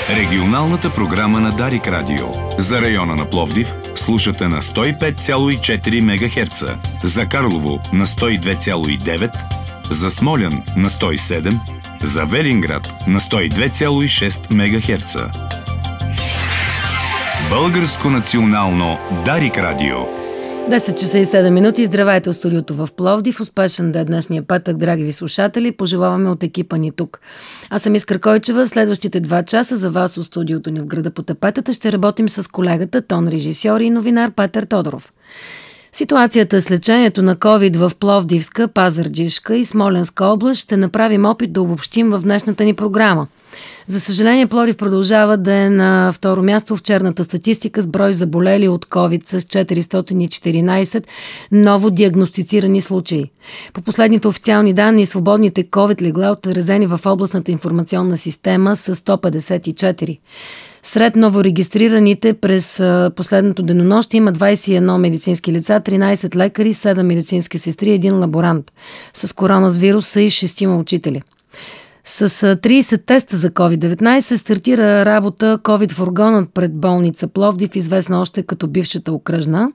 Регионалната програма на Дарик Радио. За района на Пловдив слушате на 105,4 МГц, за Карлово на 102,9, за Смолян на 107, за Велинград на 102,6 МГц. Българско национално Дарик Радио. 10 часа и 7 минути. Здравейте от студиото в Пловдив. Успешен да е днешния петък, драги ви слушатели. Пожелаваме от екипа ни тук. Аз съм Искра Койчева. В следващите 2 часа за вас от студиото ни в града по тапетата ще работим с колегата, тон режисьор и новинар Петър Тодоров. Ситуацията с лечението на COVID в Пловдивска, Пазарджишка и Смолянска област ще направим опит да обобщим в днешната ни програма. За съжаление, Пловдив продължава да е на второ място в черната статистика с брой заболели от COVID с 414 ново диагностицирани случаи. По последните официални данни, свободните COVID легла отразени в областната информационна система са 154. Сред новорегистрираните през последното денонощие има 21 медицински лица, 13 лекари, 7 медицински сестри, 1 лаборант. С коронавирус са и 6 учители. С 30 теста за COVID-19 стартира работа COVID-фургонът пред болница Пловдив, известна още като бившата окръжна.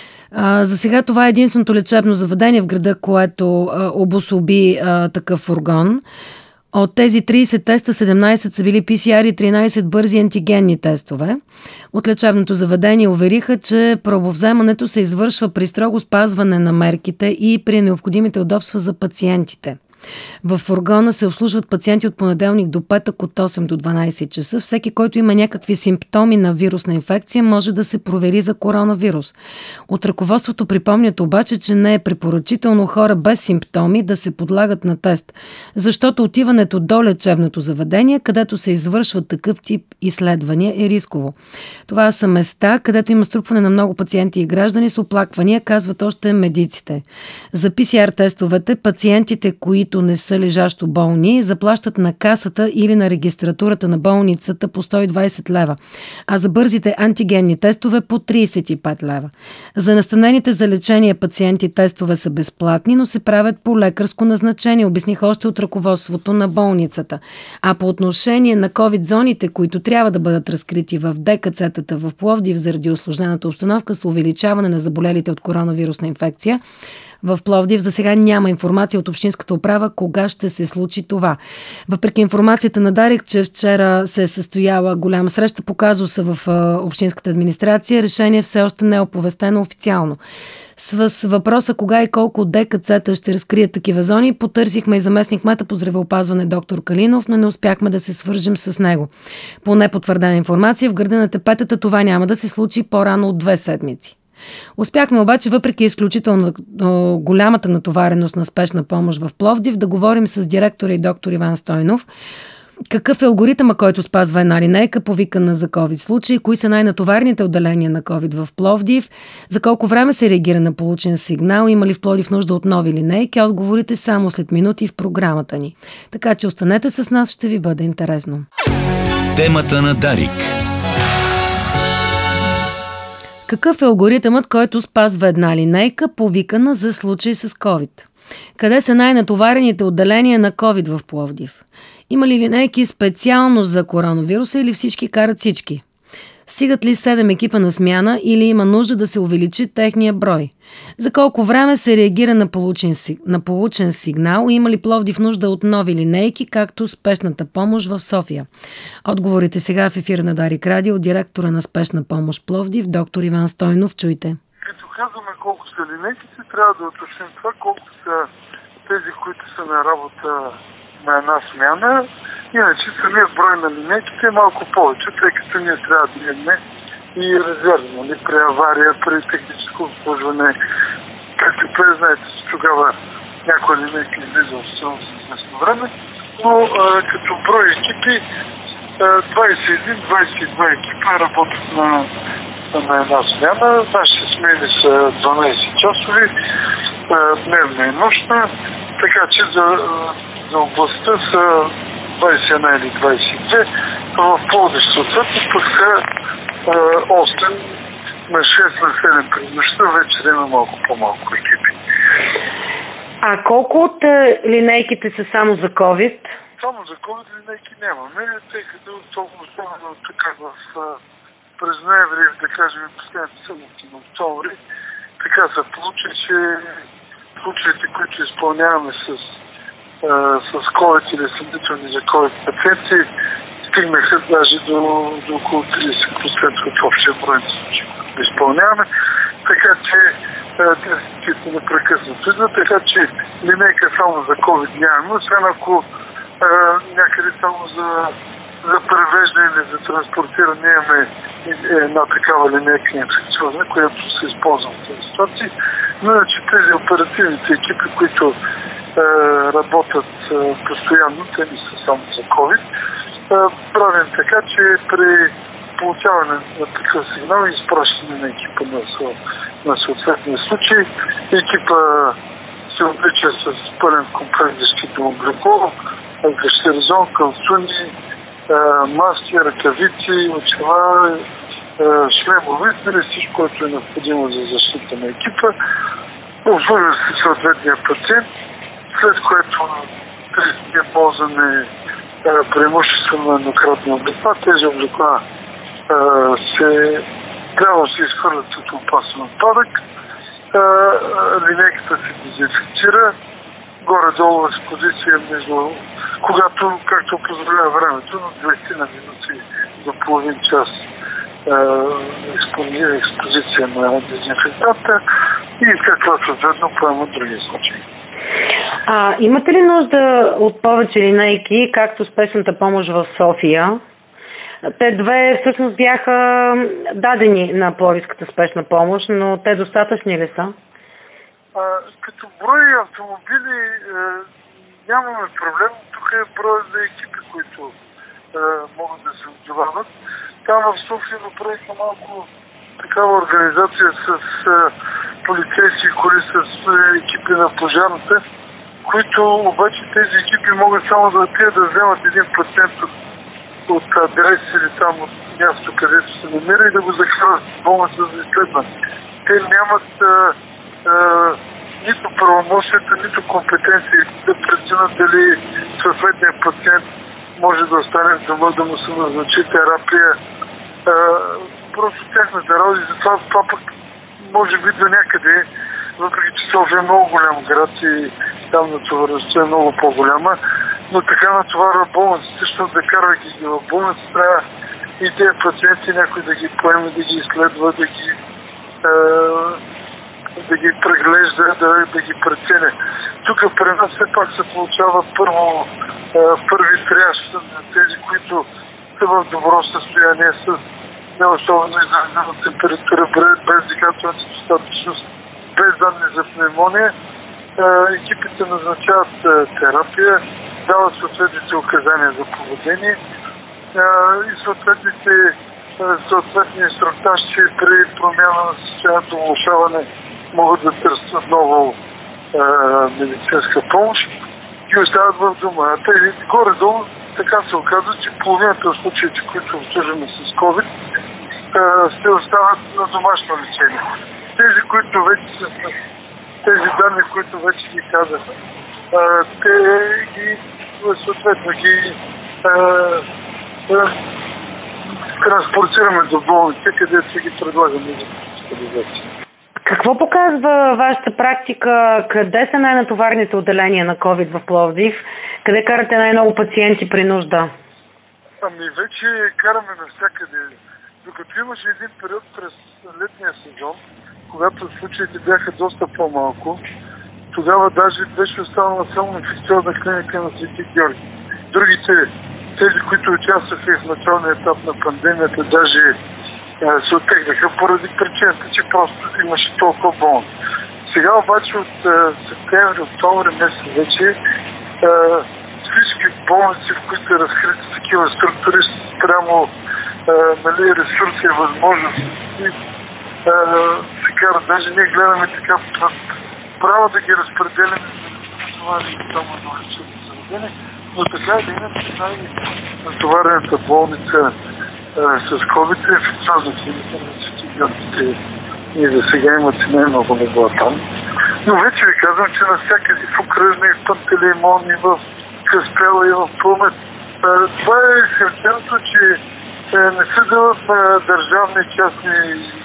За сега това е единственото лечебно заведение в града, което обособи такъв фургон. От тези 30 теста 17 са били PCR и 13 бързи антигенни тестове. От лечебното заведение увериха, че пробовземането се извършва при строго спазване на мерките и при необходимите удобства за пациентите. В фургона се обслужват пациенти от понеделник до петък от 8 до 12 часа. Всеки, който има някакви симптоми на вирусна инфекция, може да се провери за коронавирус. От ръководството припомнят обаче, че не е препоръчително хора без симптоми да се подлагат на тест, защото отиването до лечебното заведение, където се извършват такъв тип изследвания, е рисково. Това са места, където има струпване на много пациенти и граждани с оплаквания, казват още медиците. За PCR тестовете, пациентите, които не са лежащо болни, заплащат на касата или на регистратурата на болницата по 120 лева, а за бързите антигенни тестове по 35 лева. За настанените за лечение пациенти тестове са безплатни, но се правят по лекарско назначение, обясних още от ръководството на болницата. А по отношение на COVID-зоните, които трябва да бъдат разкрити в ДКЦ-тата в Пловдив заради усложнената обстановка с увеличаване на заболелите от коронавирусна инфекция, в Пловдив за сега няма информация от Общинската управа кога ще се случи това. Въпреки информацията на Дарик, че вчера се е състояла голяма среща по казуса в Общинската администрация, решение все още не е оповестено официално. С въпроса кога и колко от ДКЦ-та ще разкрият такива зони, потърсихме и заместник-кмета по здравеопазване доктор Калинов, но не успяхме да се свържем с него. По непотвърдена информация, в града на Тепетата това няма да се случи по-рано от 2 седмици. Успяхме обаче, въпреки изключително голямата натовареност на спешна помощ в Пловдив, да говорим с директора и доктор Иван Стойнов. Какъв е алгоритъма, който спазва една линейка, повикана за COVID случаи? Кои са най-натоварените отделения на COVID в Пловдив? За колко време се реагира на получен сигнал? Има ли в Пловдив нужда от нови линейки? Отговорите само след минути в програмата ни. Така че останете с нас, ще ви бъде интересно. Темата на Дарик. Какъв е алгоритъмът, който спазва една линейка, повикана за случай с COVID? Къде са най-натоварените отделения на COVID в Пловдив? Има ли линейки специално за коронавируса или всички карат всички? Стигат ли 7 екипа на смяна или има нужда да се увеличи техния брой? За колко време се реагира на получен сигнал? Има ли Пловдив нужда от нови линейки, както спешната помощ в София? Отговорите сега в ефира на Дарик Радио, директора на спешна помощ Пловдив, доктор Иван Стойнов. Чуйте. Като казваме колко са линейките, трябва да уточним това, колко са тези, които са на работа на една смяна. Иначе самият брой на линейките е малко повече, тъй като ние трябва да имаме и резерв, нали, при авария, при техническо обслужване. Както знаете, че тогава някоя линейка излиза в силно с известно време, но като брой екипи 21-22 екипа работят на една смяна. Нашите смени са 12 часови, дневна и нощна, така че за областта са 21 или 22, в Пловдив съответно пък са 8 на 6 на 7 през нощта, вече има малко по-малко екипи. А колко от линейките са само за COVID? Специално за COVID линейки нямаме, тъй като особено така през ноември, да кажем, последните седмици на октомври, така се получи, че случаите, които изпълняваме с COVID или съмнителни за COVID пациенти, стигнаха даже до около 30% от общия брой на случаи, които изпълняваме. Така че тези цифри непрекъснато идват, така че линейка само за COVID нямаме, освен ако някъде само за превеждане или за транспортиране имаме една такава линейка инфекциозна, която се използва в тези ситуации. Но иначе тези оперативните екипи, които работят постоянно, те не са само за COVID, правим така, че при получаване на такъв сигнал и изпращане на екипа на съответния случай, екипа се облича с пълен комплект защитно облекло, гащеризон, калцуни, маски, ръкавици, очила, шлемове, всичко, което е необходимо за защита на екипа. Обслужва се съответния пациент, след което е ползване преимуществено на еднократни облекла. Тези облекла трябва да се изхвърлят от опасен отпадък. Линейката се дезинфекцира горе-долу експозиция между, когато, както позволява времето, на 20 на минути до половин час експозиция на дезинфектанта и след това съответно поемат други случаи. Имате ли нужда от повече линейки, както спешната помощ в София? Те две всъщност бяха дадени на Пловдивската спешна помощ, но те достатъчни ли са? Като брой автомобили нямаме проблем. Тук е брой за екипи, които могат да се отзовават. Там в София направиха малко такава организация с полицейски коли, с екипи на пожарната, които обаче тези екипи могат само да отидат да вземат един пациент от адрес или там от място, където се намира и да го захранят в болница за изследване. Те нямат нито правомощията, нито компетенции да преценят дали съответният пациент може да остане в дома, да му се назначи терапия. Просто тяхната работа и затова това пък може би до някъде, въпреки че София е много голям град и там натовареността е много по-голяма, но така натоварва болниците, защото да карвайки ги в болница, трябва и тези пациенти някой да ги поеме, да ги изследва, да ги преглежда, да ги преценя. Тук при нас все пак се получава първи триаж на тези, които са в добро състояние, с не особено изразена температура, без дихателна достатъчност, без данни за пневмония. Екипите назначават терапия, дават съответните указания за поведение и съответни инструктажи при промяна на състоянието, влошаване могат да търсят отново медицинска помощ и остават в дома. Горе-долу така се оказва, че половината от случаите, които обслужваме с COVID, се остават на домашно лечение. Тези, които вече са тези данни, които вече ги казах, те ги съответно ги транспортираме до болница, където ги предлагаме за специализация. Какво показва вашата практика? Къде са най-натоварните отделения на COVID в Пловдив? Къде карате най-много пациенти при нужда? Вече караме навсякъде. Докато имаше един период през летния сезон, когато случаите бяха доста по-малко, тогава даже беше останала само инфекциозна клиника на Свети Георги. Другите, тези, които участваха в началния етап на пандемията, даже се оттегнаха поради причината, че просто имаше толкова болни. Сега обаче от септември, октомври месец вече всички болници, в които е разкрити такива структури, спрямо ресурси и възможности, се кара. Даже ние гледаме така право да ги разпределяме, това е само на лечебно заведение, но така или иначе най-натоварената болница с COVID е инфекциозна клиника на Свети Георги. И за сега имат и най-много легла там. Но вече ви казвам, че навсякъде в Украина, в Пантелеймон, и в бика спряла и в пълмет. Това е характерното, че не се дават на държавни, частни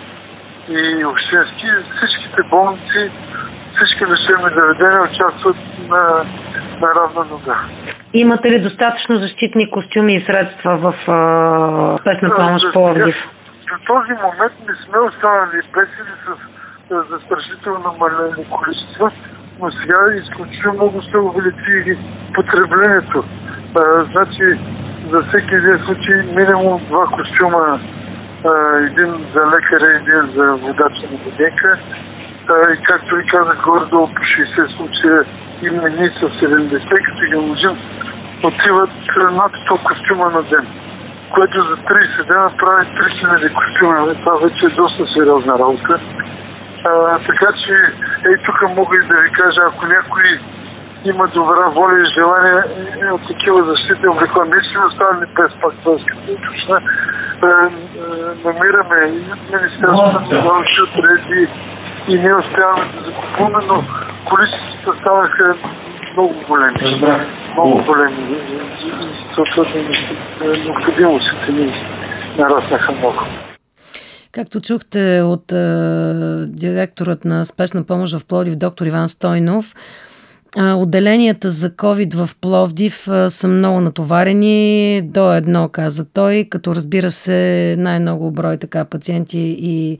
и общински. Всичките болници, всички лечебни заведения участват на равна нога. Имате ли достатъчно защитни костюми и средства в спешна помощ в Пловдив? До този момент не сме останали без или с застрашително намалени количества, но сега изключително много се увеличи потреблението. Значи за всеки един случай минимум 2 костюма, един за лекаря, един за водача на воденка. И както ви казах, горе-долу по 60 случая има ние с 70, като ги можем, отиват над 100 костюма на ден, което за 30 дена прави 3000 костюма. Това вече е доста сериозна работа. Така че, тук мога и да ви кажа, ако някой има добра воля и желание от такива защитни облекла, не ще останали без пак това да уточна. Намираме и от Министерството на отреди и ние успяваме да закупуваме, но количествата станаха много големи. Много големи. И съответно необходимостите ни нараснаха много. Както чухте от директорът на спешна помощ в Пловдив, доктор Иван Стойнов, отделенията за COVID в Пловдив са много натоварени, до 1, каза той, като разбира се най-много брой пациенти и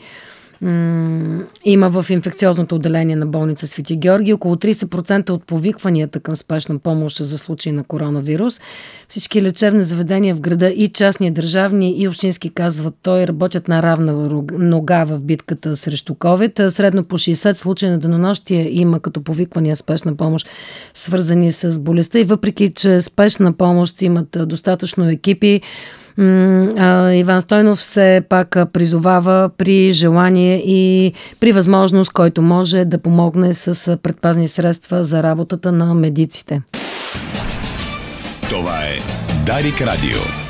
има в инфекциозното отделение на болница Свети Георги. Около 30% от повикванията към спешна помощ за случаи на коронавирус. Всички лечебни заведения в града, и частни, държавни и общински, казват той, работят на равна нога в битката срещу COVID. Средно по 60 случаи на денонощие има като повиквания спешна помощ, свързани с болестта, и въпреки че спешна помощ имат достатъчно екипи, Иван Стойнов все пак призовава при желание и при възможност, който може, да помогне с предпазни средства за работата на медиците. Това е Дарик Радио.